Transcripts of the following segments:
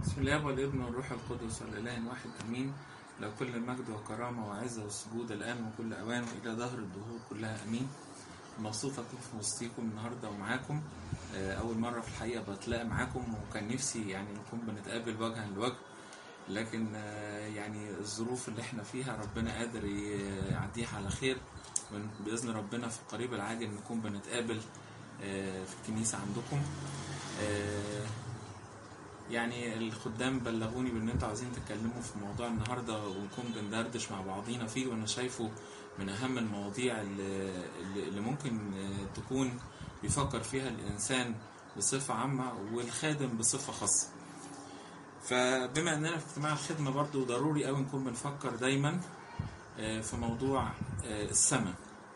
بسم الله والابن والروح القدس والإله واحد أمين. لو كل مجد وكرامة وعزة وسجود الآن وكل أوان وإلى ظهر الدهور كلها أمين. مبسوط أكون في وسطيكم النهاردة ومعاكم. أول مرة في الحقيقة بتلاقي معاكم، وكان نفسي يعني نكون بنتقابل وجها لوجه، لكن يعني الظروف اللي احنا فيها ربنا قادر يعديها على خير، بإذن ربنا في القريب العاجل نكون بنتقابل في الكنيسة عندكم. يعني الخدام بلغوني بان انتوا عايزين تتكلموا في موضوع النهارده ونكون بندردش مع بعضينا فيه، وانا شايفه من اهم المواضيع اللي ممكن تكون بيفكر فيها الانسان بصفه عامه والخادم بصفه خاصه. فبما اننا في اجتماع الخدمه برضو ضروري قوي نكون بنفكر دايما في موضوع السماء.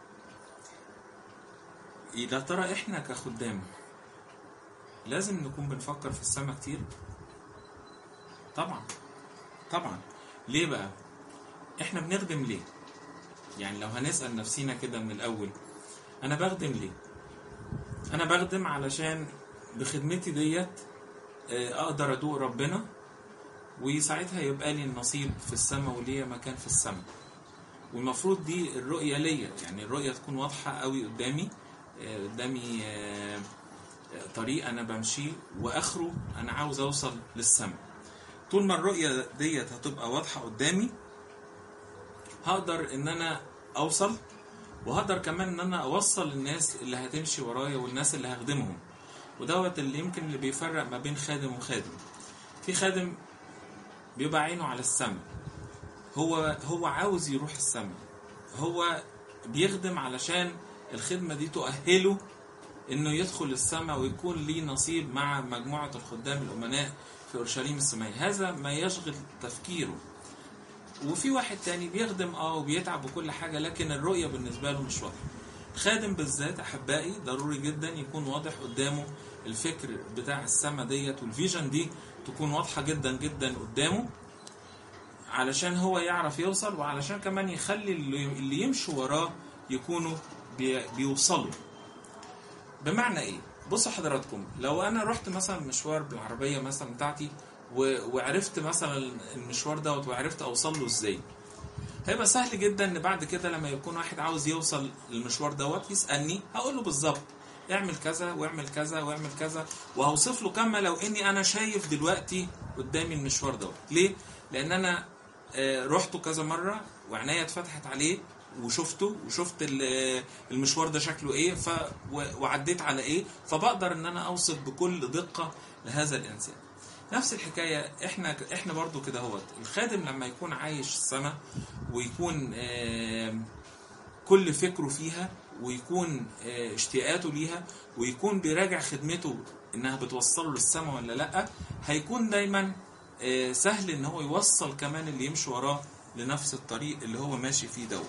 اذا ترى احنا كخدام لازم نكون بنفكر في السماء كتير؟ طبعا. ليه بقى؟ احنا بنخدم ليه؟ يعني لو هنسأل نفسينا كده من الاول، انا بخدم ليه؟ انا بخدم علشان بخدمتي ديت اقدر ادوق ربنا، وساعتها يبقى لي النصيب في السماء وليا مكان في السماء. والمفروض دي الرؤية ليا، يعني الرؤية تكون واضحة قوي قدامي طريق انا بمشيه واخره انا عاوز اوصل للسماء. طول ما الرؤية ديت هتبقى واضحة قدامي هقدر ان انا اوصل، وهقدر كمان ان انا اوصل الناس اللي هتمشي ورايا والناس اللي هخدمهم. ودوت اللي يمكن اللي بيفرق ما بين خادم وخادم. في خادم بيبقى عينه على السماء، هو عاوز يروح السماء، هو بيخدم علشان الخدمة دي تؤهله انه يدخل السماء ويكون ليه نصيب مع مجموعة الخدام الأمناء في أورشليم السمائية. هذا ما يشغل تفكيره. وفي واحد تاني بيخدم وبيتعب وكل حاجة، لكن الرؤية بالنسبة له مش واضحة. خادم بالذات أحبائي ضروري جدا يكون واضح قدامه الفكر بتاع السماء ديت، والفيجن دي تكون واضحة جدا جدا قدامه، علشان هو يعرف يوصل، وعلشان كمان يخلي اللي يمشوا وراه يكونوا بيوصلوا. بمعنى ايه؟ بصوا حضراتكم، لو انا رحت مثلا مشوار بالعربية مثلا بتاعتي وعرفت مثلا المشوار دوت وعرفت اوصل له ازاي، هيبقى سهل جدا ان بعد كده لما يكون واحد عاوز يوصل للمشوار دوت يسألني، هقول له بالظبط اعمل كذا واعمل كذا واعمل كذا، وهوصف له كما لو اني انا شايف دلوقتي قدامي المشوار دوت. ليه؟ لان انا رحته كذا مرة وعناية اتفتحت عليه وشفته، وشفت المشوار ده شكله ايه، وعديت على ايه، فبقدر ان انا اوصف بكل دقة لهذا الانسان. نفس الحكاية احنا برضو كده هوت. الخادم لما يكون عايش السماء ويكون كل فكره فيها، ويكون اشتياقاته ليها، ويكون بيراجع خدمته انها بتوصله للسماء ولا لا، هيكون دايما سهل ان هو يوصل كمان اللي يمشي وراه لنفس الطريق اللي هو ماشي فيه دوت.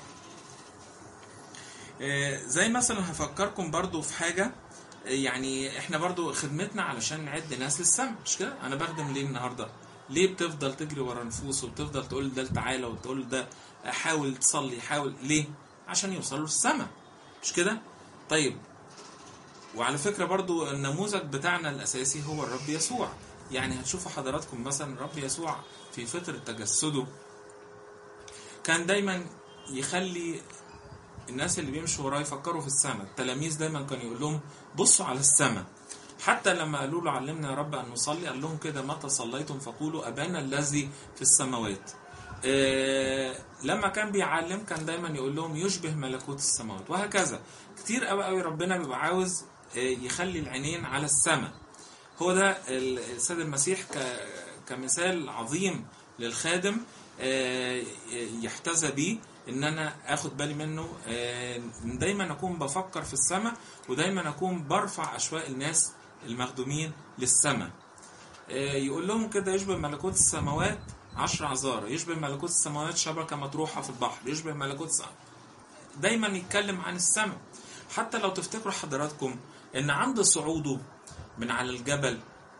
زي مثلا هفكركم برضو في حاجة، يعني احنا برضو خدمتنا علشان نعد ناس للسماء، مش كده؟ انا بخدم ليه النهاردة؟ ليه بتفضل تجري ورا نفوس وبتفضل تقول ده تعالى وتقول ده حاول تصلي حاول؟ ليه؟ عشان يوصلوا للسماء، مش كده؟ طيب، وعلى فكرة برضو النموذج بتاعنا الاساسي هو الرب يسوع. يعني هتشوفوا حضراتكم مثلا الرب يسوع في فترة تجسده كان دايما يخلي الناس اللي بيمشوا وراه يفكروا في السماء. التلاميذ دايما كان يقول لهم بصوا على السماء. حتى لما قالوا له علمنا يا رب أن نصلي، قال لهم كده متى صليتم فقولوا أبانا الذي في السماوات. لما كان بيعلم كان دايما يقول لهم يشبه ملكوت السماوات، وهكذا. كتير قوي ربنا بيبقى عاوز يخلي العينين على السماء. هو ده السيد المسيح كمثال عظيم للخادم يحتذى بيه ان انا اخد بالي منه. دايما اكون بفكر في السماء، ودايما اكون برفع اشواق الناس المخدومين للسماء. يقول لهم كده يشبه ملكوت السماوات 10 عذارى، يشبه ملكوت السماوات شبكة مطروحة في البحر، يشبه ملكوت السماوات. دايما يتكلم عن السماء. حتى لو تفتكروا حضراتكم ان عند صعوده من على الجبل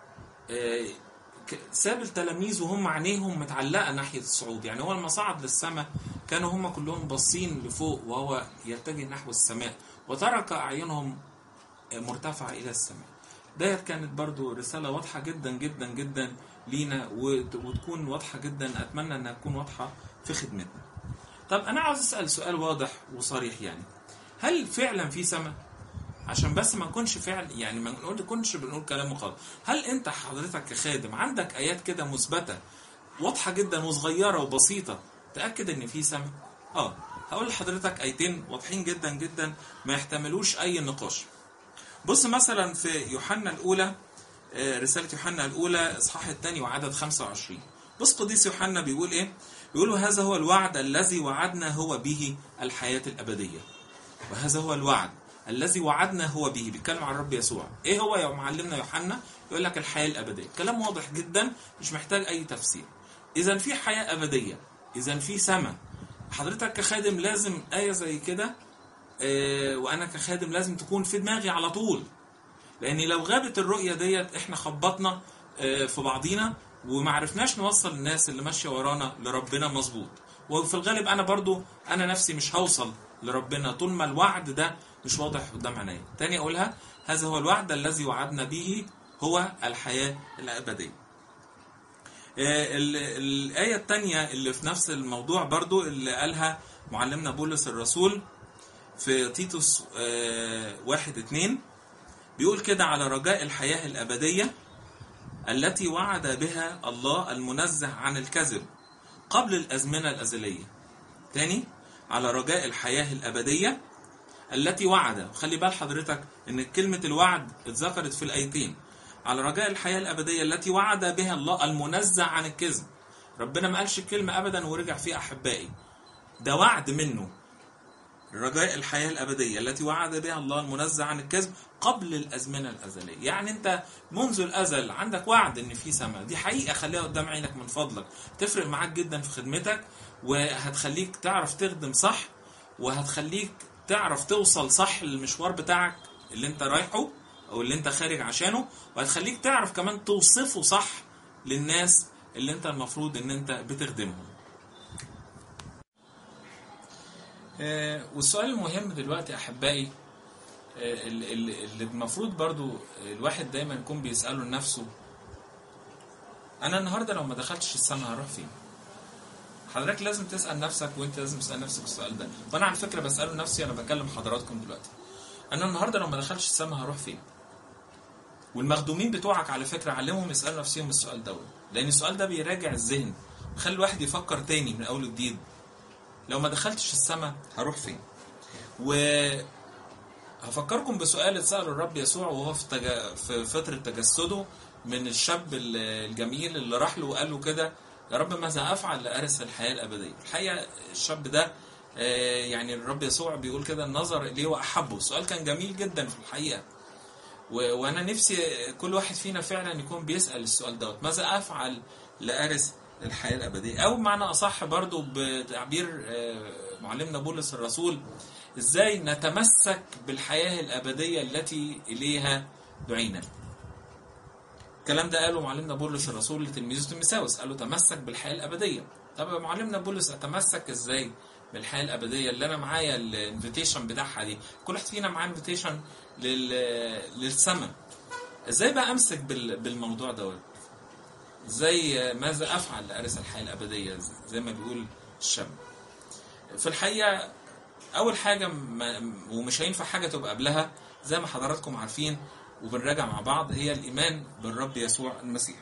ساب التلاميذ وهم عينيهم متعلقة ناحية الصعود. يعني هو لما صعد للسماء كانوا هم كلهم باصين لفوق وهو يتجه نحو السماء، وترك أعينهم مرتفعة إلى السماء. ديت كانت برضو رسالة واضحة جدا جدا جدا لينا وتكون واضحة جدا. أتمنى أنها تكون واضحة في خدمتنا. طب أنا عاوز أسأل سؤال واضح وصريح، يعني هل فعلا في سماء؟ عشان بس ما نكونش يعني ما نكونش بنقول كلام وخلاص. هل أنت حضرتك كخادم عندك آيات كده مثبتة واضحة جدا وصغيرة وبسيطة تأكد أن في سماء؟ هقول لحضرتك آيتين واضحين جدا جدا ما يحتملوش أي نقاش. بص مثلا في يوحنا الأولى، رسالة يوحنا الأولى إصحاح 2 وعدد 25. بص قديس يوحنا بيقول إيه؟ بيقول هذا هو الوعد الذي وعدنا هو به الحياة الأبدية. وهذا هو الوعد الذي وعدنا هو به. بيتكلم عن الرب يسوع. إيه هو يا معلمنا يوحنا؟ يقول لك الحياة الأبدية. كلام واضح جدا مش محتاج أي تفسير. إذا في حياة أبدية، إذا في سماء. حضرتك كخادم لازم آية زي كده وأنا كخادم لازم تكون في دماغي على طول، لأن لو غابت الرؤية ديت إحنا خبطنا في بعضينا ومعرفناش نوصل الناس اللي ماشية ورانا لربنا مظبوط. وفي الغالب أنا نفسي مش هوصل لربنا طول ما الوعد ده مش واضح قدام عينيا. تاني أقولها، هذا هو الوعد الذي وعدنا به هو الحياة الأبدية. الآية التانية اللي في نفس الموضوع برضو اللي قالها معلمنا بولس الرسول في تيتوس 1:2 بيقول كده: على رجاء الحياة الأبدية التي وعد بها الله المنزه عن الكذب قبل الأزمنة الأزلية. تاني، على رجاء الحياة الأبدية التي وعد. خلي بال حضرتك ان كلمة الوعد اتذكرت في الآيتين. على رجاء الحياة الأبدية التي وعد بها الله المنزه عن الكذب. ربنا ما قالش كلمة أبدا ورجع فيه أحبائي، ده وعد منه. رجاء الحياة الأبدية التي وعد بها الله المنزه عن الكذب قبل الأزمنة الأزلية. يعني أنت منذ الأزل عندك وعد إن في سماء. دي حقيقة خليها قدام عينك من فضلك، تفرق معاك جدا في خدمتك، وهتخليك تعرف تخدم صح، وهتخليك تعرف توصل صح للمشوار بتاعك اللي أنت رايحه أو اللي أنت خارج عشانه، وهتخليك تعرف كمان توصفه صح للناس اللي أنت المفروض إن أنت بتخدمهم. والسؤال المهم دلوقتي أحبائي اللي المفروض برضو الواحد دايما يكون بيسأله لنفسه: أنا النهاردة لو ما دخلتش السماء هروح فين؟ حضرتك لازم تسأل نفسك، وانت لازم تسأل نفسك السؤال ده. وأنا على فكرة بسأله نفسي، أنا بكلم حضراتكم دلوقتي. أنا النهاردة لو ما دخلتش السماء هروح فين؟ والمخدومين بتوعك على فكرة علمهم يسألوا نفسهم السؤال ده، لأن السؤال ده بيراجع الذهن، بيخلي الواحد يفكر تاني من أول وجديد. لو ما دخلتش السماء هروح فين؟ وهفكركم بسؤال اتسأله الرب يسوع وهو في فترة تجسده من الشاب الجميل اللي راح له وقال له كده: يا رب ماذا أفعل لأرث الحياة الأبدية؟ الحقيقة الشاب ده يعني الرب يسوع بيقول كده: النظر إليه وأحبه. السؤال كان جميل جدا في الحقيقة، وأنا نفسي كل واحد فينا فعلا يكون بيسأل السؤال دوت: ماذا أفعل لأرث الحياة الأبدية؟ أو معنى أصح برضو بتعبير معلمنا بولس الرسول: إزاي نتمسك بالحياة الأبدية التي إليها دعينا. الكلام ده قاله معلمنا بولس الرسول لتلميذه تيموثاوس، قال له تمسك بالحياة الأبدية. طب يا معلمنا بولس أتمسك إزاي بالحياة الأبدية اللي أنا معايا الانفيتيشن بتاعها دي؟ كل واحد فينا معاه انفيتيشن للسماء. إزاي بقى أمسك بالموضوع دوت؟ ازاي ماذا افعل لارث الحياه الابديه زي ما بيقول الشاب؟ في الحقيقه اول حاجه ومش هينفع حاجه تبقى قبلها، زي ما حضراتكم عارفين وبنراجع مع بعض، هي الايمان بالرب يسوع المسيح.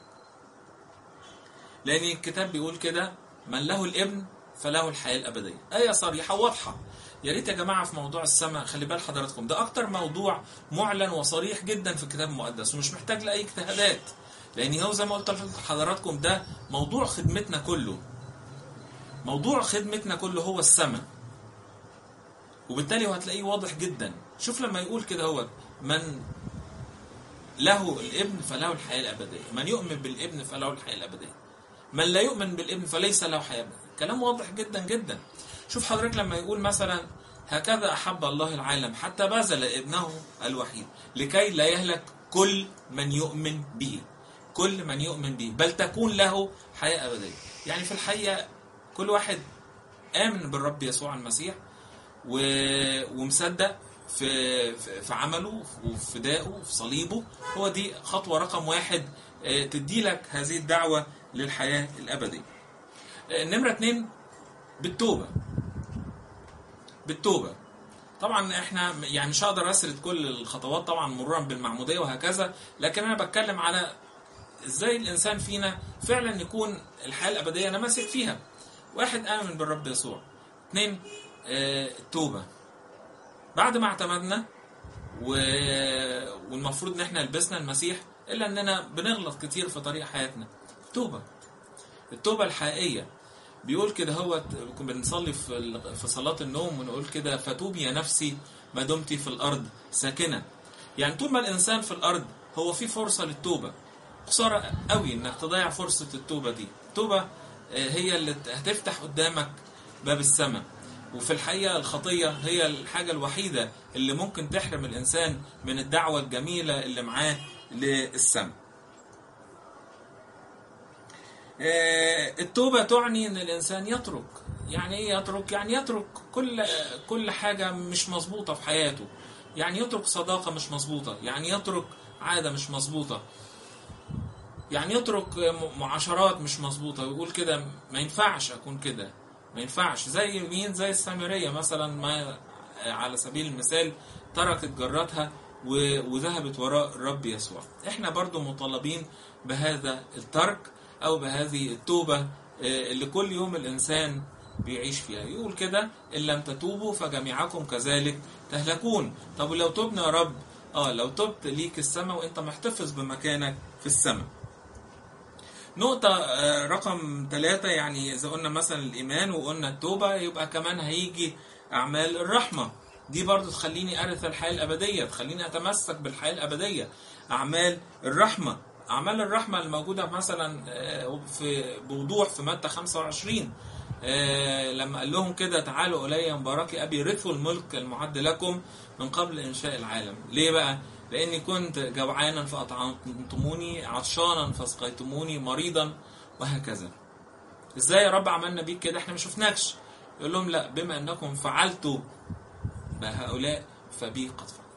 لان الكتاب بيقول كده: من له الابن فله الحياه الابديه. ايه صريحه واضحه. يا ريت يا جماعه في موضوع السماء خلي بال حضراتكم، ده اكتر موضوع معلن وصريح جدا في الكتاب المقدس ومش محتاج لاي اجتهادات، لأن هو زي ما قلت لحضراتكم ده موضوع خدمتنا كله. موضوع خدمتنا كله هو السماء، وبالتالي هتلاقيه واضح جدا. شوف لما يقول كده: هو من له الابن فله الحياة الأبدية، من يؤمن بالابن فله الحياة الأبدية، من لا يؤمن بالابن فليس له حياة أبدية. كلام واضح جدا جدا. شوف حضرتك لما يقول مثلا: هكذا أحب الله العالم حتى بذل ابنه الوحيد لكي لا يهلك كل من يؤمن به، كل من يؤمن به بل تكون له حياة أبدية. يعني في الحقيقة كل واحد آمن بالرب يسوع المسيح ومصدق في عمله وفي فدائه وفي صليبه، هو دي خطوة رقم 1 تدي لك هذه الدعوة للحياة الأبدية. نمرة 2 بالتوبة. طبعا احنا يعني مش هقدر اسرد كل الخطوات طبعا مرورا بالمعمودية وهكذا، لكن انا بتكلم على ازاي الانسان فينا فعلا يكون الحياة الأبدية انا ماسك فيها. 1 آمن بالرب يسوع. 2 التوبة. بعد ما اعتمدنا والمفروض ان احنا لبسنا المسيح، الا اننا بنغلط كتير في طريق حياتنا. التوبة الحقيقية. بيقول كده، هو بنصلي في صلاة النوم ونقول كده: فتوبي يا نفسي ما دمت في الأرض ساكنة. يعني طول ما الإنسان في الأرض هو في فرصة للتوبة. خسارة قوي انك تضيع فرصة التوبة دي. التوبة هي اللي هتفتح قدامك باب السماء. وفي الحقيقة الخطية هي الحاجة الوحيدة اللي ممكن تحرم الإنسان من الدعوة الجميلة اللي معاه للسماء. التوبة تعني ان الإنسان يترك. يعني ايه يترك؟ يعني يترك كل حاجة مش مظبوطة في حياته. يعني يترك صداقة مش مظبوطة، يعني يترك عادة مش مظبوطة، يعني يترك معاشرات مش مظبوطة. ويقول كده: ما ينفعش أكون كده، ما ينفعش. زي مين؟ زي السامرية مثلا، ما على سبيل المثال تركت جراتها وذهبت وراء الرب يسوع. احنا برضو مطالبين بهذا الترك أو بهذه التوبة اللي كل يوم الإنسان بيعيش فيها. يقول كده: إن لم تتوبوا فجميعكم كذلك تهلكون. طب ولو تبنا يا رب؟ لو تبت ليك السماء وانت محتفظ بمكانك في السماء. نقطة رقم 3، يعني إذا قلنا مثلا الإيمان وقلنا التوبة، يبقى كمان هيجي أعمال الرحمة. دي برضو تخليني أرث الحياة الأبدية، تخليني أتمسك بالحياة الأبدية. أعمال الرحمة الموجودة مثلا بوضوح في متى 25 لما قال لهم كده: تعالوا إلي مباركي أبي رثوا الملك المعد لكم من قبل إنشاء العالم. ليه بقى؟ لأني كنت جوعانا فأطعمتموني، عطشانا فسقيتموني، مريضا، وهكذا. إزاي يا رب عملنا بيك كده؟ إحنا ما شفناكش. يقول لهم: لا، بما أنكم فعلتوا بهؤلاء فبي قد فعلت.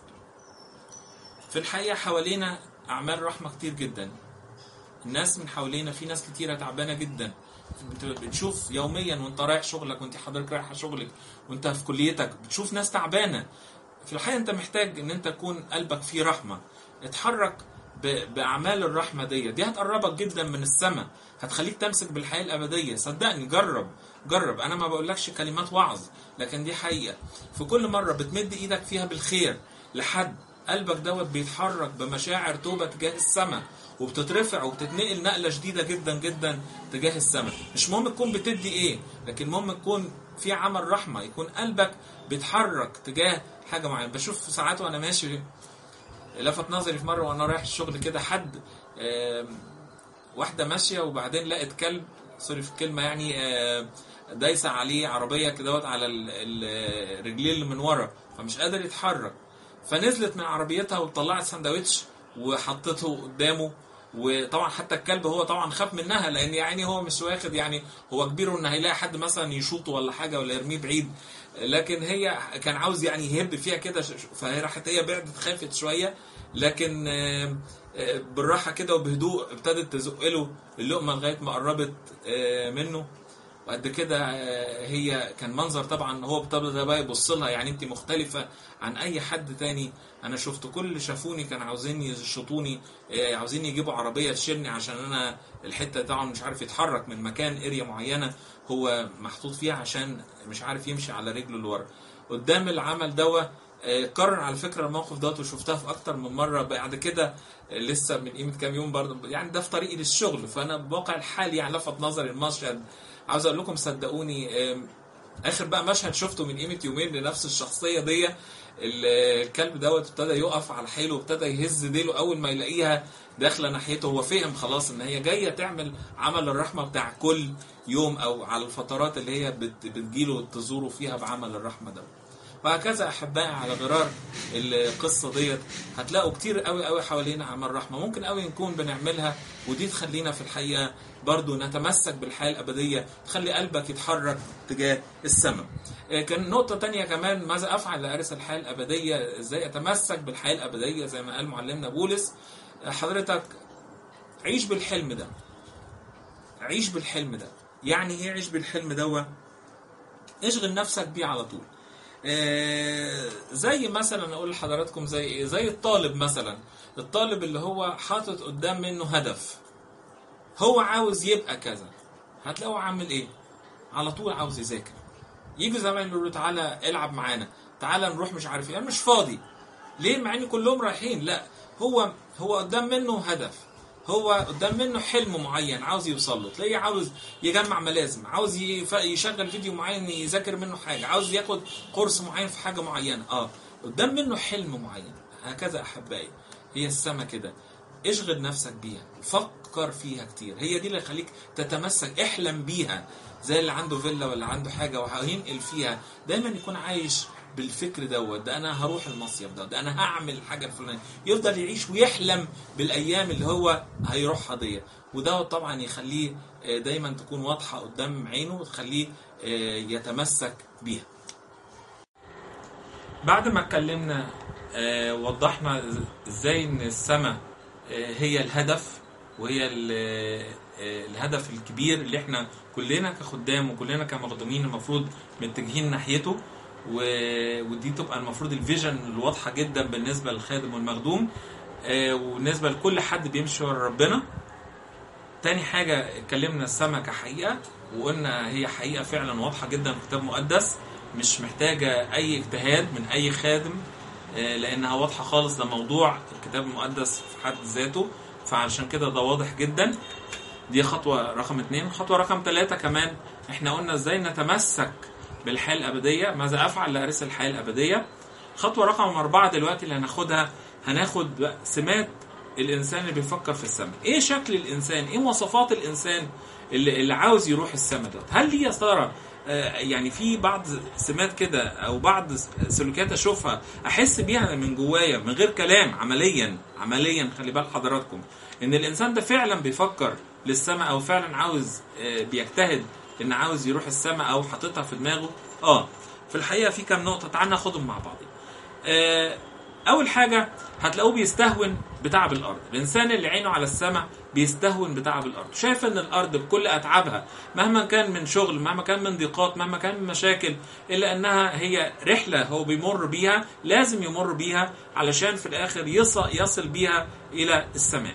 في الحقيقة حوالينا أعمال رحمة كتير جدا. الناس من حوالينا، في ناس كتيرة تعبانة جدا. بتشوف يوميا وانت رايح شغلك، وانت حضرتك رايح شغلك، وانت في كليتك، بتشوف ناس تعبانة. في الحقيقة انت محتاج ان انت تكون قلبك فيه رحمة. اتحرك بأعمال الرحمة دي هتقربك جدا من السماء، هتخليك تمسك بالحياة الأبدية. صدقني، جرب. انا ما بقولكش كلمات وعظ، لكن دي حقيقة. في كل مرة بتمد ايدك فيها بالخير لحد، قلبك بيتحرك بمشاعر توبة تجاه السماء، وبتترفع وبتتنقل نقلة جديدة جدا جدا تجاه السماء. مش مهم تكون بتدي ايه، لكن مهم تكون في عمل رحمة، يكون قلبك بيتحرك تجاه حاجة معينة. بشوف ساعات وانا ماشي، لفت نظري في مرة وانا رايح الشغل كده، حد واحدة ماشية وبعدين لقت كلب، سوري في الكلمة يعني، دايسة عليه عربية كده على الرجلين اللي من ورا، فمش قادر يتحرك. فنزلت من عربيتها وطلعت سندوتش وحطته قدامه. وطبعا حتى الكلب هو طبعا خاف منها، لان يعني هو مش واخد، يعني هو كبير ان هيلاقي حد مثلا يشوطه ولا حاجة ولا يرميه بعيد، لكن هي كان عاوز يعني يهب فيها كده. فهي راحت، هي بعدت، خافت شوية، لكن بالراحة كده وبهدوء ابتدت تزق له اللقمة لغاية ما قربت منه. وقد كده هي كان منظر طبعا، هو ابتدى بقى يبص لها: يعني انت مختلفة عن اي حد تاني انا شفت، كل شافوني كان عاوزين يشطوني، عاوزين يجيبوا عربية تشيلني عشان انا الحتة طبعا مش عارف يتحرك من مكان اريا معينة هو محطوط فيها، عشان مش عارف يمشي على رجله لورا. قدام العمل كرر على فكرة الموقف وشفتها في اكتر من مرة بعد كده. لسه من قيمة كام يوم برضه، يعني ده في طريقي للشغل، فانا بواقع الحال يعني لفت نظري المشهد. عاوز اقول لكم صدقوني، اخر بقى مشهد شفته من قيمة يومين لنفس الشخصية دي، الكلب ابتدى يقف على حيله وابتدى يهز ديله اول ما يلاقيها داخله ناحيته. هو فهم خلاص ان هي جايه تعمل عمل الرحمه بتاع كل يوم، او على الفترات اللي هي بتجيله تزوره فيها بعمل الرحمه وهكذا. احبائي، على غرار القصه هتلاقوا كتير قوي قوي حوالينا اعمال رحمه ممكن قوي نكون بنعملها، ودي تخلينا في الحقيقه برضو نتمسك بالحياه الابديه، تخلي قلبك يتحرك تجاه السماء. كان نقطه تانية كمان: ماذا افعل لارث الحياه الابديه؟ ازاي اتمسك بالحياه الابديه؟ زي ما قال معلمنا بولس، حضرتك عيش بالحلم ده. عيش بالحلم ده. يعني ايه عيش بالحلم ده؟ اشغل نفسك بيه على طول. زي مثلا اقول لحضراتكم زي ايه؟ زي الطالب مثلا. الطالب اللي هو حاطط قدام منه هدف، هو عاوز يبقى كذا، هتلاقوه عامل ايه؟ على طول عاوز يذاكر. يجي زمان يقول له تعالى العب معانا، تعالى نروح مش عارف ايه، انا مش فاضي. ليه؟ مع ان كلهم رايحين. لا، هو قدام منه هدف، هو قدام منه حلم معين عاوز يوصل له. تلاقيه عاوز يجمع ملازم، عاوز يشغل فيديو معين يذاكر منه حاجه، عاوز ياخد كورس معين في حاجه معينه. قدام منه حلم معين. هكذا احبائي هي السما كده. اشغل نفسك بيها، فكر فيها كتير، هي دي اللي خليك تتمسك. احلم بيها زي اللي عنده فيلا ولا عنده حاجه وهينقل فيها، دايما يكون عايش بالفكر ده انا هروح المصيف ده انا هعمل حاجه الفلانيه. يفضل يعيش ويحلم بالايام اللي هو هيروحها دي، وده طبعا يخليه دايما تكون واضحه قدام عينه وتخليه يتمسك بيها. بعد ما اتكلمنا وضحنا ازاي ان السماء هي الهدف، وهي الهدف الكبير اللي احنا كلنا كخدام وكلنا كمخدومين المفروض متجهين ناحيته، ودي تبقى المفروض الفيجن الواضحه جدا بالنسبه للخادم والمخدوم، وبالنسبه لكل حد بيمشي ورا ربنا. تاني حاجه اتكلمنا السماء كحقيقه، وقلنا هي حقيقه فعلا واضحه جدا في الكتاب المقدس، مش محتاجه اي اجتهاد من اي خادم، لانها واضحه خالص. ده موضوع الكتاب المقدس في حد ذاته، فعشان كده ده واضح جدا. دي خطوه رقم 2. خطوه رقم 3 كمان احنا قلنا ازاي نتمسك بالحياه الابديه، ماذا افعل لارث الحياه الابديه. خطوه رقم 4 دلوقتي اللي هناخدها، هناخد سمات الانسان اللي بيفكر في السماء. ايه شكل الانسان؟ ايه مواصفات الانسان اللي عاوز يروح السماء ده؟ هل هي يا ترى يعني في بعض سمات كده او بعض سلوكيات اشوفها احس بيها من جوايا من غير كلام، عمليا خلي بال حضراتكم ان الانسان ده فعلا بيفكر للسماء، او فعلا عاوز بيجتهد ان عاوز يروح السماء، او حاططها في دماغه. في الحقيقه في كام نقطه، تعال ناخدهم مع بعض. اول حاجه هتلاقوه بيستهون بتعب الارض. الانسان اللي عينه على السماء بيستهون بتعب الارض، شايف ان الارض بكل اتعابها مهما كان من شغل، مهما كان من ضيقات، مهما كان من مشاكل، الا انها هي رحله هو بيمر بيها، لازم يمر بيها علشان في الاخر يصل بيها الى السماء.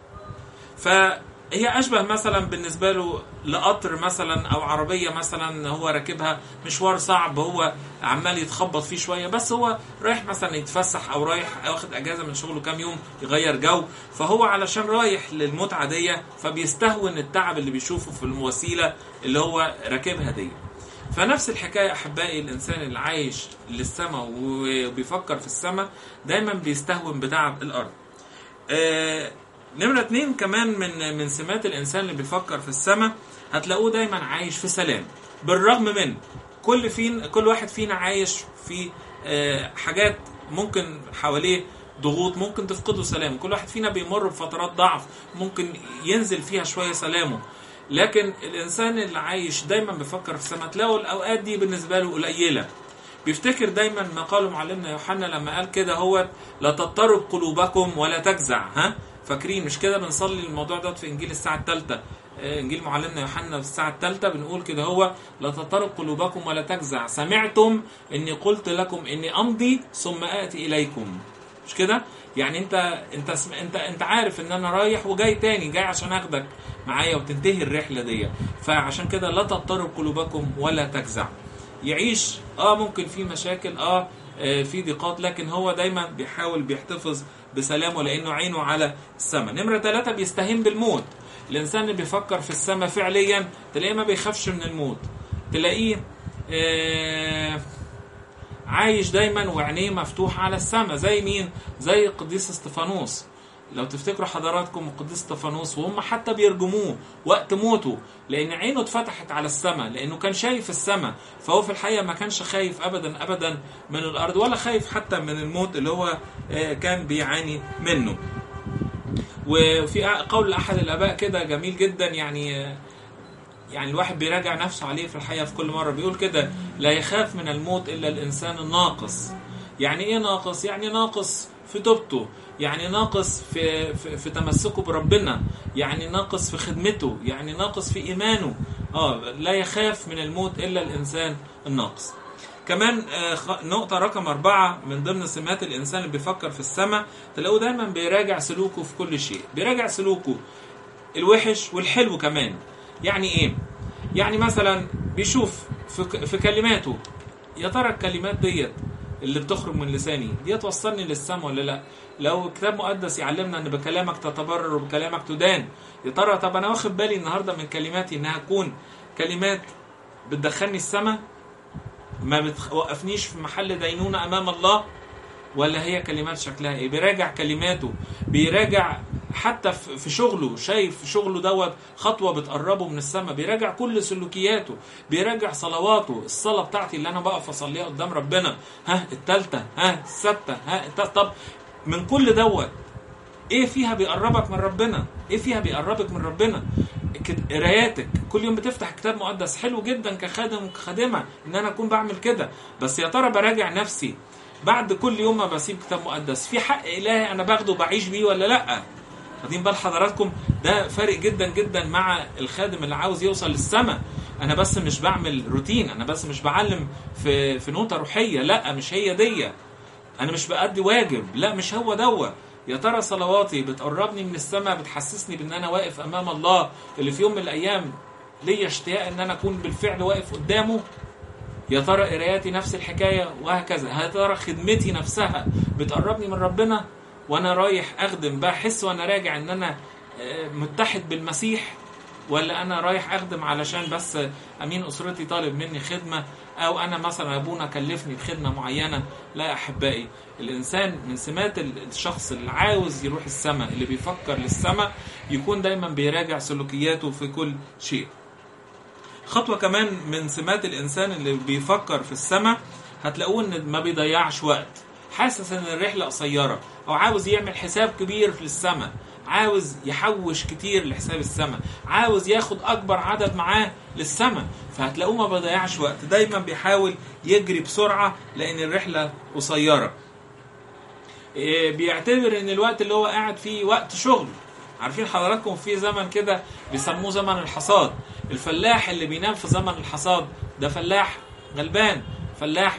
فهي اشبه مثلا بالنسبه له لقطر مثلا او عربيه مثلا هو راكبها مشوار صعب، هو عمال يتخبط فيه شويه، بس هو رايح مثلا يتفسح او رايح واخد اجازه من شغله كام يوم يغير جو، فهو علشان رايح للمتعه دي فبيستهون التعب اللي بيشوفه في الوسيله اللي هو راكبها دي. فنفس الحكايه احبائي، الانسان اللي عايش للسماء وبيفكر في السماء دايما بيستهون بتعب الارض. نمرة 2 كمان من سمات الإنسان اللي بيفكر في السماء، هتلاقوه دايما عايش في سلام، بالرغم من كل واحد فينا عايش في حاجات ممكن حواليه ضغوط ممكن تفقده سلامه. كل واحد فينا بيمر بفترات ضعف ممكن ينزل فيها شوية سلامه، لكن الإنسان اللي عايش دايما بيفكر في السماء تلاقوا الأوقات دي بالنسبة له قليلة. بيفتكر دايما ما قاله معلمنا يوحنا لما قال كده، هو لا تضطرب قلوبكم ولا تجزع. فاكرين مش كده؟ بنصلي الموضوع ده في انجيل الساعه الثالثه، انجيل معلمنا يوحنا في الساعه الثالثه، بنقول كده هو لا تضطرب قلوبكم ولا تجزع، سمعتم اني قلت لكم اني امضي ثم اتي اليكم. مش كده؟ يعني انت عارف ان انا رايح وجاي تاني، جاي عشان اخدك معايا وتنتهي الرحله دي. فعشان كده لا تضطرب قلوبكم ولا تجزع. يعيش ممكن في مشاكل، في ضيقات، لكن هو دايما بيحاول بيحتفظ بسلامه لانه عينه على السماء. نمرة 3 بيستهين بالموت. الانسان اللي بيفكر في السماء فعليا تلاقيه ما بيخافش من الموت، تلاقيه عايش دايما وعينيه مفتوحة على السماء. زي مين؟ زي القديس استفانوس. لو تفتكروا حضراتكم القديس استفانوس وهم حتى بيرجموه وقت موته، لان عينه اتفتحت على السماء، لانه كان شايف السماء. فهو في الحقيقة ما كانش خايف ابدا من الارض، ولا خايف حتى من الموت اللي هو كان بيعاني منه. وفي قول احد الاباء كده جميل جدا، يعني الواحد بيراجع نفسه عليه في الحقيقة في كل مرة، بيقول كده: لا يخاف من الموت الا الانسان الناقص. يعني ايه ناقص؟ يعني ناقص في توبته، يعني ناقص في تمسكه بربنا، يعني ناقص في خدمته، يعني ناقص في إيمانه. لا يخاف من الموت إلا الإنسان الناقص. كمان نقطة رقم 4 من ضمن سمات الإنسان اللي بيفكر في السماء، تلاقوه دايما بيراجع سلوكه في كل شيء، بيراجع سلوكه الوحش والحلو كمان. يعني إيه؟ يعني مثلا بيشوف في كلماته، يا ترى الكلمات ديت اللي بتخرج من لساني دي توصلني للسماء ولا لا؟ لو كتاب مقدس يعلمنا ان بكلامك تتبرر وبكلامك تدان، يا ترى طب انا واخد بالي النهارده من كلماتي انها تكون كلمات بتدخلني السماء، ما بتوقفنيش في محل دينونة امام الله، ولا هي كلمات شكلها ايه؟ بيراجع كلماته، بيراجع حتى في شغله، شايف شغله دوت خطوة بتقربه من السماء، بيراجع كل سلوكياته، بيراجع صلواته، الصلاة بتاعتي اللي انا بقف اصليها قدام ربنا، التالتة، السادسة، طب من كل دوت ايه فيها بيقربك من ربنا؟ ايه فيها بيقربك من ربنا؟ قراياتك، كل يوم بتفتح كتاب مقدس، حلو جدا كخادم وكخادمة ان انا اكون بعمل كده، بس يا ترى براجع نفسي بعد كل يوم ما بسيب كتاب مقدس في حق إلهي أنا باخده وبعيش بيه ولا لأ؟ واخدين بال حضراتكم؟ ده فارق جدا جدا مع الخادم اللي عاوز يوصل للسماء. أنا بس مش بعمل روتين، أنا بس مش بعلم في نوتة روحية، لأ مش هي دي. أنا مش بأدي واجب، لأ مش هو دوا. يا ترى صلواتي بتقربني من السماء، بتحسسني بأن أنا واقف أمام الله اللي في يوم من الأيام ليا اشتياق أن أنا أكون بالفعل واقف قدامه؟ يا ترى قراياتي نفس الحكاية وهكذا. يا ترى خدمتي نفسها بتقربني من ربنا، وانا رايح اخدم بحس وانا راجع ان انا متحد بالمسيح، ولا انا رايح اخدم علشان بس امين اسرتي طالب مني خدمة، او انا مثلا ابونا كلفني بخدمة معينة؟ لا احبائي، الانسان من سمات الشخص اللي عاوز يروح السماء، اللي بيفكر للسماء، يكون دايما بيراجع سلوكياته في كل شيء. خطوة كمان من سمات الإنسان اللي بيفكر في السماء، هتلاقوه إن ما بيضيعش وقت، حاسس إن الرحلة قصيرة، أو عاوز يعمل حساب كبير في السماء، عاوز يحوش كتير لحساب السماء، عاوز ياخد أكبر عدد معاه للسماء، فهتلاقوه ما بيضيعش وقت، دايما بيحاول يجري بسرعة لأن الرحلة قصيرة. بيعتبر إن الوقت اللي هو قاعد فيه وقت شغل. عارفين حضراتكم في زمن كده بيسموه زمن الحصاد، الفلاح اللي بينام في زمن الحصاد ده فلاح غلبان، فلاح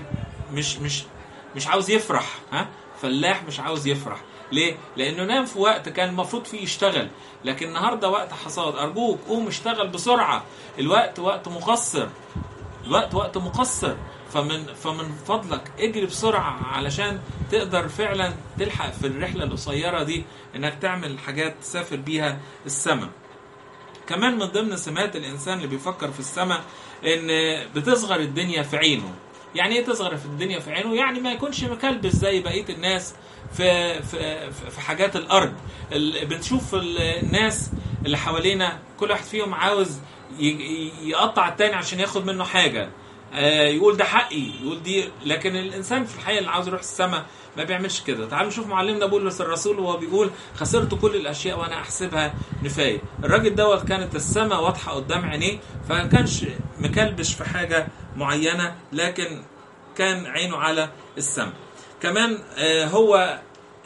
مش عاوز يفرح، فلاح مش عاوز يفرح. ليه؟ لانه نام في وقت كان المفروض فيه يشتغل، لكن النهارده وقت حصاد، ارجوك قوم اشتغل بسرعه، الوقت وقت مقصر، الوقت وقت مقصر، فمن فضلك اجري بسرعة علشان تقدر فعلا تلحق في الرحلة القصيرة دي انك تعمل حاجات تسافر بيها السماء. كمان من ضمن سمات الانسان اللي بيفكر في السماء ان بتصغر الدنيا في عينه. يعني ايه تصغر في الدنيا في عينه؟ يعني ما يكونش مكلبس زي بقية الناس في حاجات الارض. بنشوف الناس اللي حوالينا كل واحد فيهم عاوز يقطع التاني عشان ياخد منه حاجة، يقول ده حقي، يقول دي. لكن الانسان في الحقيقه اللي عاوز يروح السماء ما بيعملش كده. تعالوا نشوف معلمنا بولس الرسول وهو بيقول خسرت كل الاشياء وانا احسبها نفايه. الراجل دوت كانت السماء واضحه قدام عينيه، فما كانش مكلبش في حاجه معينه، لكن كان عينه على السماء. كمان هو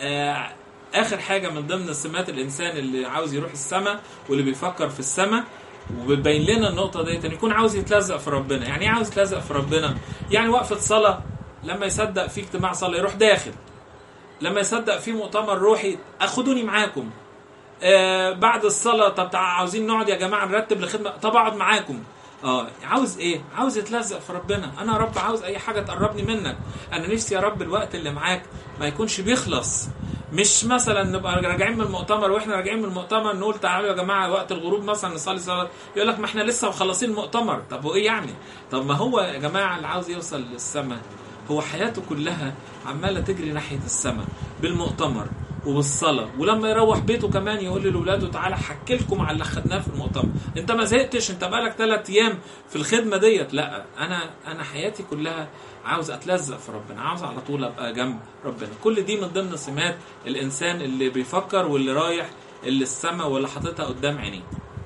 اخر حاجه من ضمن سمات الانسان اللي عاوز يروح السماء واللي بيفكر في السماء، وبيبين لنا النقطة دي، ان يكون عاوز يتلزق في ربنا. يعني ايه عاوز يتلزق في ربنا؟ يعني وقفة صلاة لما يصدق في اجتماع صلاة يروح داخل، لما يصدق في مؤتمر روحي اخدوني معاكم، بعد الصلاة طب عاوزين نقعد يا جماعة نرتب لخدمة، طب اقعد معاكم. عاوز ايه؟ عاوز يتلزق في ربنا. انا يا رب عاوز اي حاجة تقربني منك، انا نفسي يا رب الوقت اللي معاك ما يكونش بيخلص. مش مثلا نبقى راجعين من المؤتمر واحنا راجعين من المؤتمر نقول تعالوا يا جماعه وقت الغروب مثلا نصلي صلاه، يقول لك ما احنا لسه مخلصين المؤتمر. طب وايه يعني؟ طب ما هو يا جماعه اللي عاوز يوصل للسماء هو حياته كلها عماله تجري ناحيه السماء بالمؤتمر وبالصلاه، ولما يروح بيته كمان يقول لاولاده تعالى احكي لكم على اللي خدناه في المؤتمر. انت ما زهقتش؟ انت بقالك 3 ايام في الخدمه ديت. لا، انا حياتي كلها عاوز اتلزق في ربنا، عاوز على طول ابقى جنب ربنا. كل دي من ضمن سمات الانسان اللي بيفكر واللي رايح اللي السماء واللي حاططها قدام عينيه.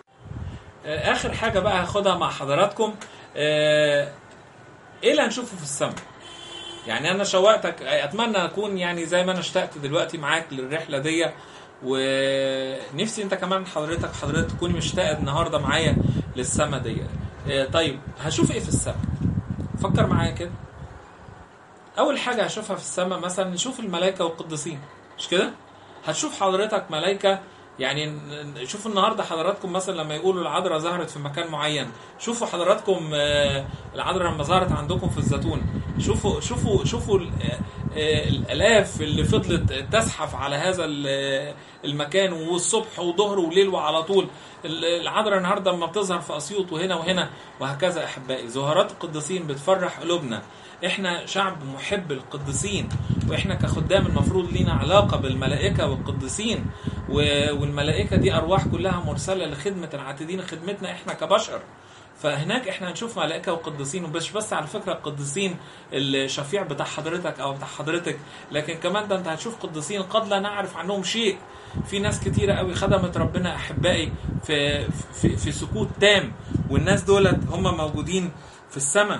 اخر حاجه بقى هاخدها مع حضراتكم، ايه اللي هنشوفه في السماء؟ يعني انا شوقتك، اتمنى اكون يعني زي ما انا اشتقت دلوقتي معاك للرحله دي، ونفسي انت كمان حضرتك تكوني مشتاق النهارده معايا للسما دي. طيب هشوف ايه في السما؟ فكر معايا كده. اول حاجه هشوفها في السما مثلا نشوف الملائكه والقديسين، مش كده؟ هتشوف حضرتك ملائكه، يعني شوفوا النهارده حضراتكم مثلا لما يقولوا العذراء ظهرت في مكان معين، شوفوا حضراتكم العذراء لما ظهرت عندكم في الزيتون، شوفوا الالاف اللي فضلت تزحف على هذا المكان، والصبح وظهر وليل وعلى طول. العذراء النهارده لما بتظهر في اسيوط وهنا وهنا وهكذا. احبائي ظهورات القديسين بتفرح قلوبنا. احنا شعب محب القديسين، واحنا كخدام المفروض لينا علاقة بالملائكة والقديسين، والملائكة دي ارواح كلها مرسلة لخدمة العاتدين، خدمتنا احنا كبشر. فهناك احنا هنشوف ملائكة وقديسين، ومش بس على فكرة القديسين الشفيع بتاع حضرتك او بتاع حضرتك، لكن كمان ده انت هتشوف قديسين قد لا نعرف عنهم شيء. في ناس كتيرة قوي خدمت ربنا احبائي في سكوت تام، والناس دولت هم موجودين في السماء.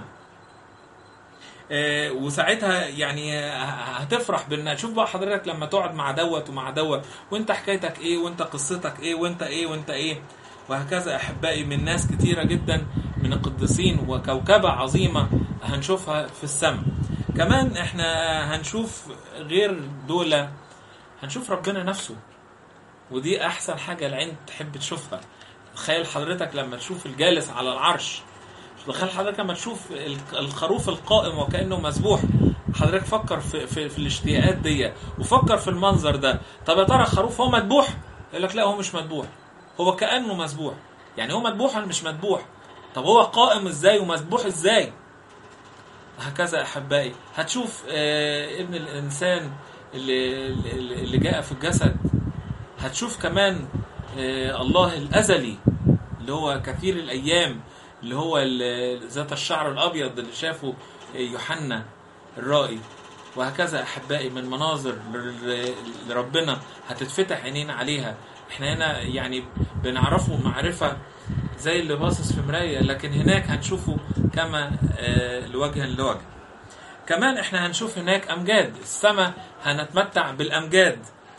وساعتها يعني هتفرح بان شوف بقى حضرتك لما تقعد مع دوت ومع دوت، وانت حكايتك ايه، وانت قصتك ايه، وانت ايه وانت ايه، وهكذا. احبائي من ناس كتيرة جدا من القديسين، وكوكبة عظيمة هنشوفها في السماء. كمان احنا هنشوف غير دولة، هنشوف ربنا نفسه، ودي احسن حاجة العين تحب تشوفها. تخيل حضرتك لما تشوف الجالس على العرش، تخيل حضرتك لما تشوف الخروف القائم وكأنه مذبوح. حضرتك فكر في الاشتياقات دي، وفكر في المنظر ده. طب يا ترى الخروف هو مذبوح؟ يقول لك لا، هو مش مذبوح، هو كأنه مذبوح. يعني هو مذبوح ولا مش مذبوح؟ طب هو قائم ازاي ومذبوح ازاي؟ هكذا احبائي هتشوف ابن الانسان اللي جاء في الجسد. هتشوف كمان الله الازلي اللي هو كثير الايام، اللي هو ذات الشعر الابيض اللي شافه يوحنا الرائي. وهكذا احبائي من مناظر لربنا هتتفتح عينين عليها. احنا هنا يعني بنعرفه معرفة زي اللي باصص في مراية، لكن هناك هنشوفه كما لوجها لوجه. كمان احنا هنشوف هناك امجاد السماء، هنتمتع بالامجاد.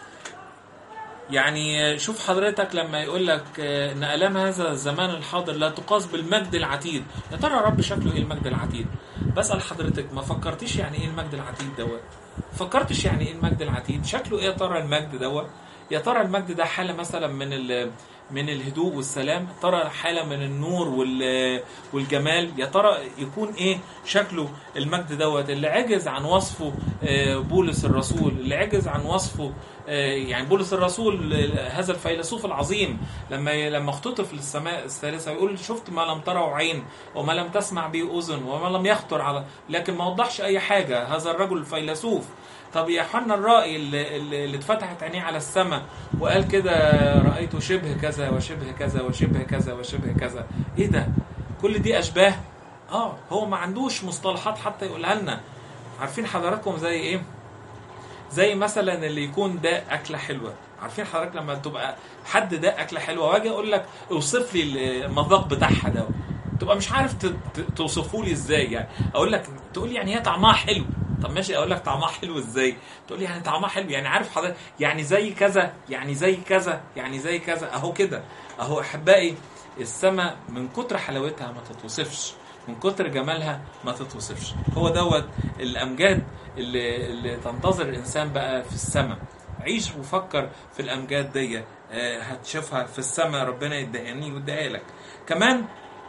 يعني شوف حضرتك لما يقول لك ان الام هذا الزمان الحاضر لا تقاس بالمجد العتيد. يا ترى رب شكله ايه المجد العتيد؟ بسأل حضرتك، ما فكرتش يعني ايه المجد العتيد دوت؟ فكرتش يعني ايه المجد العتيد؟ شكله ايه يا ترى المجد دوت؟ يا ترى المجد ده حالة مثلا من الهدوء والسلام؟ ترى حالة من النور والجمال؟ يا ترى يكون ايه شكله المجد دوت اللي عجز عن وصفه بولس الرسول، اللي عجز عن وصفه يعني بولس الرسول هذا الفيلسوف العظيم لما اختطف للسماء الثالثة يقول شفت ما لم تره عين وما لم تسمع به أذن وما لم يخطر على، لكن ما وضحش أي حاجة هذا الرجل الفيلسوف. طب يا يوحنا الرائي اللي اتفتحت عينيه على السماء وقال كده رأيت شبه كذا وشبه كذا وشبه كذا وشبه كذا، ايه ده؟ كل دي أشباه. هو ما عندوش مصطلحات حتى يقولها لنا. عارفين حضراتكم زي ايه؟ زي مثلا اللي يكون ده أكلة حلوة. عارفين حضرتك لما تبقى حد ده أكلة حلوة واجي أقول لك اوصف لي المذاق بتاعها ده، تبقى مش عارف توصفه لي ازاي. يعني أقول لك تقول لي يعني هي طعمها حلو. طب ماشي، أقول لك طعمها حلو ازاي؟ تقول لي يعني طعمها حلو، يعني عارف حضرتك يعني زي كذا، يعني زي كذا، يعني زي كذا. أهو كده أهو أحبائي السماء من كتر حلاوتها ما تتوصفش، من كتر جمالها ما تتوصفش. هو دوت الأمجاد اللي تنتظر الإنسان بقى في السماء. عيش وفكر في الأمجاد دي، هتشوفها في السماء، ربنا يدهني ويديها لك. كمان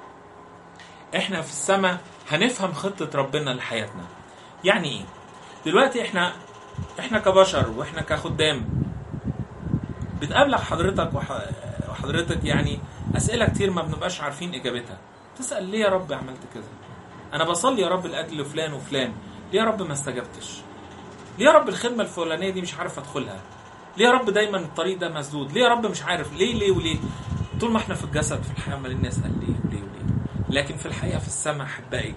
احنا في السماء هنفهم خطة ربنا لحياتنا. يعني ايه؟ دلوقتي احنا كبشر واحنا كخدام بتقابلك حضرتك وحضرتك يعني أسئلة كتير ما بنبقاش عارفين إجابتها. تسأل ليه يا رب عملت كذا؟ أنا بصلي يا رب الأجل فلان وفلان، ليه يا رب ما استجبتش؟ ليه يا رب الخدمة الفلانية دي مش عارف أدخلها؟ ليه يا رب دايما الطريق ده مسدود؟ ليه يا رب مش عارف؟ ليه وليه؟ طول ما احنا في الجسد في الحياة عمالين نسأل ليه وليه وليه. لكن في الحقيقة في السماء أحبائي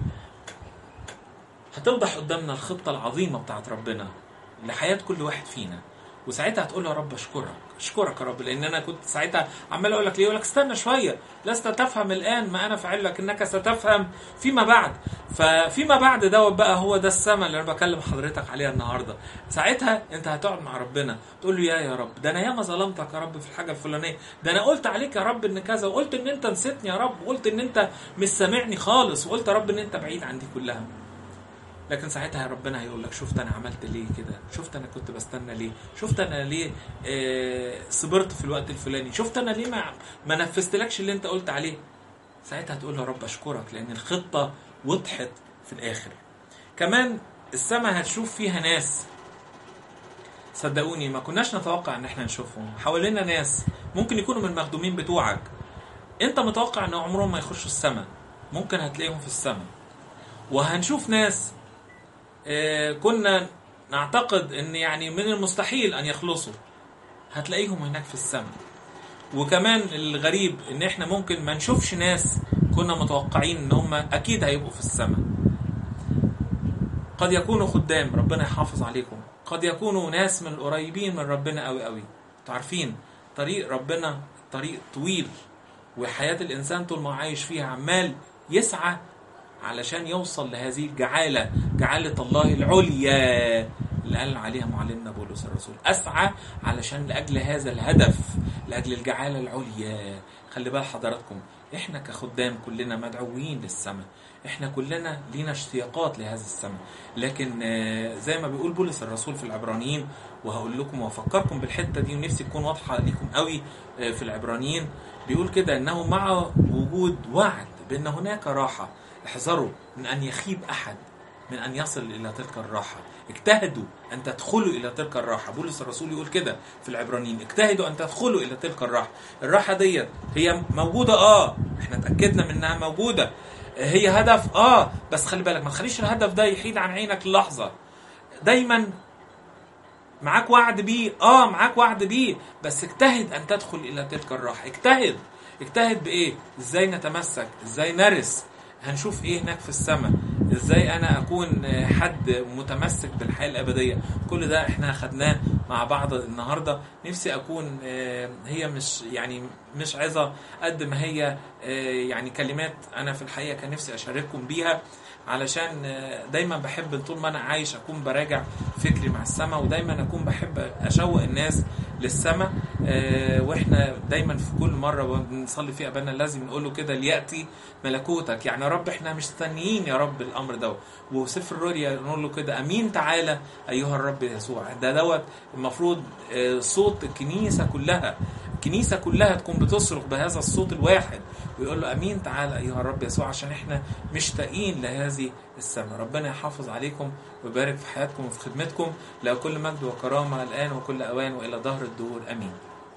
هتوضح قدامنا الخطة العظيمة بتاعت ربنا لحياة كل واحد فينا. وساعتها هتقول له يا رب اشكرك يا رب، لان انا كنت ساعتها عمال اقول لك ليه، اقول لك استنى شويه، لست تفهم الان ما انا فاعل لك، انك ستفهم فيما بعد. ففيما بعد دوت بقى هو ده السماء اللي انا بكلم حضرتك عليها النهارده. ساعتها انت هتقعد مع ربنا تقول له يا رب، ده انا ياما ظلمتك يا رب في الحاجه الفلانيه، ده انا قلت عليك يا رب ان كذا، وقلت ان انت نسيتني يا رب، وقلت ان انت مش سامعني خالص، وقلت يا رب ان انت بعيد عن دي كلها. لكن ساعتها ربنا هيقول لك شفت انا عملت ليه كده، شفت انا كنت بستنى ليه، شفت انا ليه صبرت في الوقت الفلاني، شفت انا ليه ما نفذتلكش اللي انت قلت عليه. ساعتها هتقول له يا رب اشكرك، لان الخطة وضحت في الاخر. كمان السماء هتشوف فيها ناس صدقوني ما كناش نتوقع ان احنا نشوفهم. حوالينا ناس ممكن يكونوا من المخدومين بتوعك، انت متوقع ان عمرهم ما يخشوا السماء، ممكن هتلاقيهم في السماء. وهنشوف ناس كنا نعتقد ان يعني من المستحيل ان يخلصوا، هتلاقيهم هناك في السماء. وكمان الغريب ان احنا ممكن ما نشوفش ناس كنا متوقعين ان هم اكيد هيبقوا في السماء. قد يكونوا خدام، ربنا يحافظ عليكم، قد يكونوا ناس من القريبين من ربنا قوي قوي. تعرفين طريق ربنا طريق طويل، وحياة الانسان طول ما عايش فيها عمال يسعى علشان يوصل لهذه الجعالة، جعالة الله العليا اللي قال عليها معلمنا بولس الرسول. أسعى علشان لأجل هذا الهدف، لأجل الجعالة العليا. خلي بال حضراتكم، إحنا كخدام كلنا مدعوين للسماء، إحنا كلنا لينا اشتياقات لهذا السماء. لكن زي ما بيقول بولس الرسول في العبرانيين، وهقول لكم وأفكركم بالحتة دي ونفسي تكون واضحة لكم قوي في العبرانيين، بيقول كده إنه مع وجود وعد بأن هناك راحة، احذروا من أن يخيب أحد من أن يصل إلى تلك الراحة. اجتهدوا أن تدخلوا إلى تلك الراحة. بولس الرسول يقول كده في العبرانيين، اجتهدوا أن تدخلوا إلى تلك الراحة. الراحة دي هي موجودة، احنا اتأكدنا منها موجودة، هي هدف بس خلي بالك ما تخليش الهدف ده يحيد عن عينك للحظة. دايما معاك وعد بيه، معاك وعد بيه، بس اجتهد أن تدخل إلى تلك الراحة. اجتهد بإيه؟ ازاي نتمسك، ازاي نرس، هنشوف ايه هناك في السماء، ازاي انا اكون حد متمسك بالحياة الابدية. كل ده احنا خدناه مع بعض النهاردة. نفسي اكون هي مش عظة قد ما هي يعني كلمات انا في الحقيقة كان نفسي اشارككم بيها، علشان دايما بحب طول ما انا عايش اكون براجع فكري مع السماء، ودايما اكون بحب اشوق الناس للسماء. واحنا دايما في كل مرة بنصلي فيها ابانا لازم نقوله كده ليأتي ملكوتك. يعني يا رب احنا مستنيين يا رب الامر ده. وسفر الرؤيا نقول له كده امين تعالى ايها الرب يسوع. دوت المفروض صوت الكنيسة كلها تكون بتصرخ بهذا الصوت الواحد، ويقول له امين تعالى ايها الرب يسوع، عشان احنا مشتاقين لهذه السماء. ربنا يحافظ عليكم ويبارك في حياتكم وفي خدمتكم. له كل مجد وكرامة الآن وكل أوان وإلى ظهر الدهور. امين.